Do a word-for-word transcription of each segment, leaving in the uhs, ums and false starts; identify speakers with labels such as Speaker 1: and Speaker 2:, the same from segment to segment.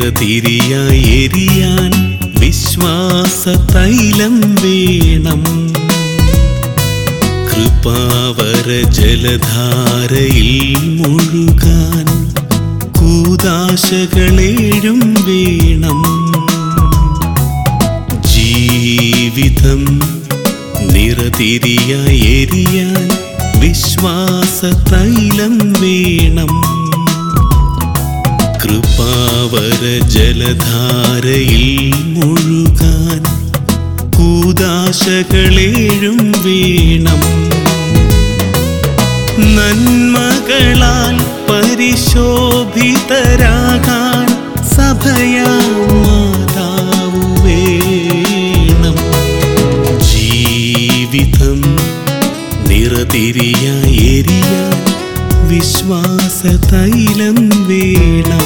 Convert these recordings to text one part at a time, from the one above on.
Speaker 1: നിറതിരിയായി എരിയാൻ വിശ്വാസ തൈലം വേണം. കൃപാവര ജലധാരയിൽ മുഴുകാൻ കൂദാശകളേഴും വേണം. ജീവിതം നിറതിരിയായി എരിയാൻ വിശ്വാസ തൈലം വേണം. കൃപാവര ജലധാരയിൽ മുഴുകാൻ കൂദാശകളേഴും വേണം. നന്മകളാൽ പരിശോഭിതരാകാൻ സഭയാം മാതാവു വേണം. ജീവിതം നിറതിരിയായി എരിയാൻ വിശ്വാസ തൈലം വേണം.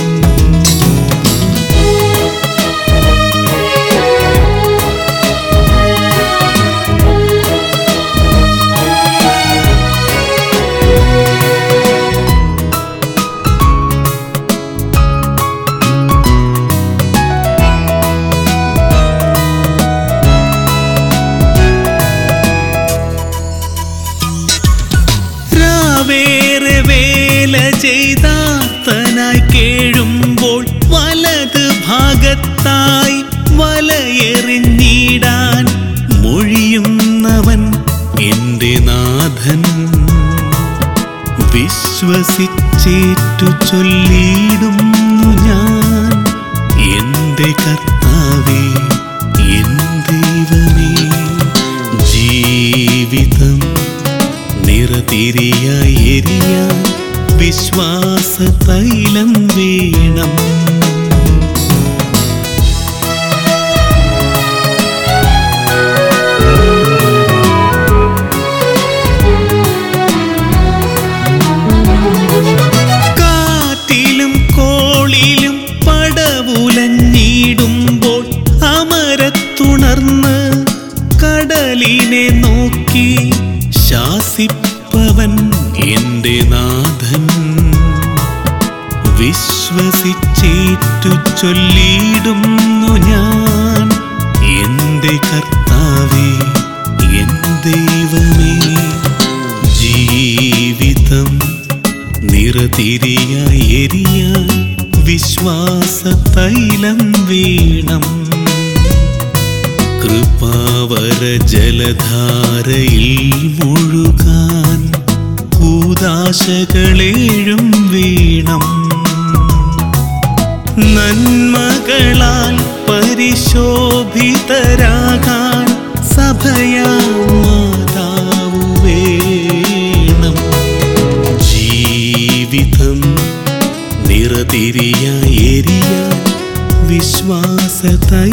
Speaker 1: വേറെ വേല ചെയ്താത്തനായി കേഴുമ്പോൾ വലത് ഭാഗത്തായി വലയെറിഞ്ഞിടാൻ മൊഴിയുന്നവൻ എൻ്റെ നാഥൻ. വിശ്വസിച്ചേറ്റു ചൊല്ലിയിടുന്നു ഞാൻ, എൻ്റെ കർത്താവേ എൻ ദൈവമേ. ജീവിതം നിറതിരിയായി എരിയാൻ വിശ്വാസ തൈലം വേണം. കാറ്റിലും കോളിലും പടവുലഞ്ഞിടുമ്പോൾ അമരത്തുണർന്ന് കടലിനെ നോക്കി ശാസിപ്പവൻ എൻ്റെ നാഥൻ. വിശ്വസിച്ചേറ്റു ചൊല്ലിയിടുന്നു ഞാൻ, എൻ്റെ കർത്താവേ എൻ ദൈവമേ. ജീവിതം നിറതിരിയായി എരിയാൻ വിശ്വാസ തൈലം വേണം. കൃപാവര ജലധാരയിൽ മുഴുകാൻ കൂദാശകളേഴും വേണം. നന്മകളാൽ പരിശോഭിതരാകാൻ സഭയാം മാതാവു വേണം. ജീവിതം നിറതിരിയായി എരിയാൻ വിശ്വാസ തൈലം